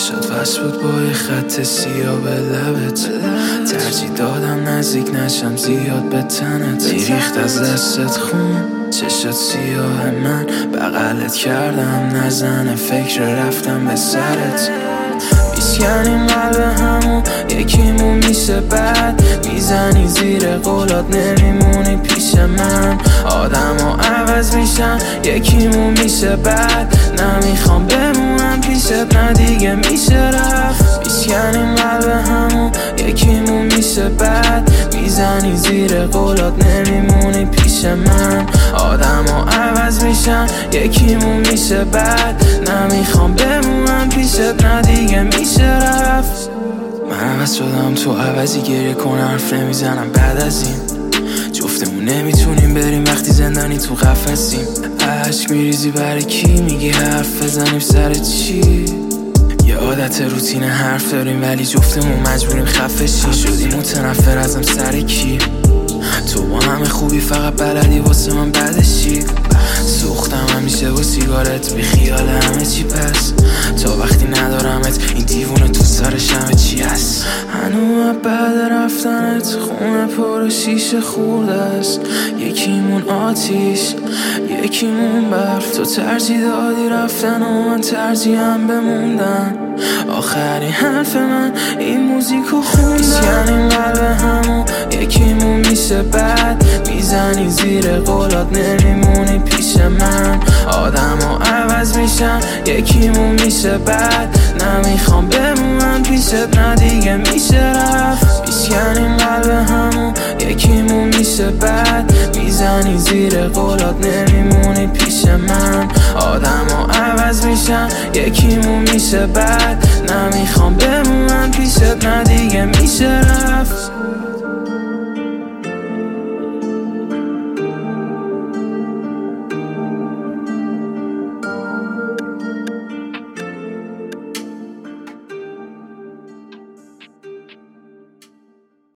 چشات وصل بود با یه خط سیاه به لبت، ترجیح دادم نزدیک نشم زیاد به تنت. میریخت از دستت خون، چشات سیاه، من بغلت کردم نزنه فکر رفتم به سرت. میسکنیم قلب همون یکیمون میشه بعد میزنی زیر قولات نمیمونی پیش من. آدم ها عوض میشن یکیمون میشه بعد نمیخوام بمونم پیشت نه دیگه میشه رفت. میسکنیم قلب همون یکیمون میشه بعد میزنی زیر قولات نمیمونی پیش من. آدم ها عوض میشن یکیمون میشه بعد نمیخوام بمونم پیشت نه دیگه میشه رفت. من عوض شدم تو عوضی گریه کن حرف نمیزنم بعد از این جفتمون نمیتونیم بریم وقتی زندانی تو قفسیم. عشق میریزی برای کی میگی حرف بزنیم سر چی؟ یه عادت روتین حرف داریم ولی جفتمون مجبوریم خفه شیم. شدی متنفر ازم سر کی؟ تو با همه خوبی فقط بلدی واسه من بعدشی. سوختم همیشه با سیگارت بی خیال همه چی پس تا وقتی ندارمت این دیوونه تو سرش همه چی هست. هنوز بعد رفتنت خونه پر شیشه خورده است، یکیمون آتیش یکیمون برف. تو ترجیح دادی رفتن و من ترجیحم بموندن. آخرین حرف من این موزیکو خوندن. میسکنیم قلب همون یکیمون میشه بعد میزنی زیر قولات نمیمونی پیش من. آدم ها عوض میشن یکیمون میشه بعد نمیخوام بمونم پیشت نه دیگه میشه رفت. میسکنیم قلب همون یکیمون میشه بعد میزنی زیر قولات نمیمونی پیش من. آدم ها عوض میشن یکیمون میشه بعد نمیخوام بمونم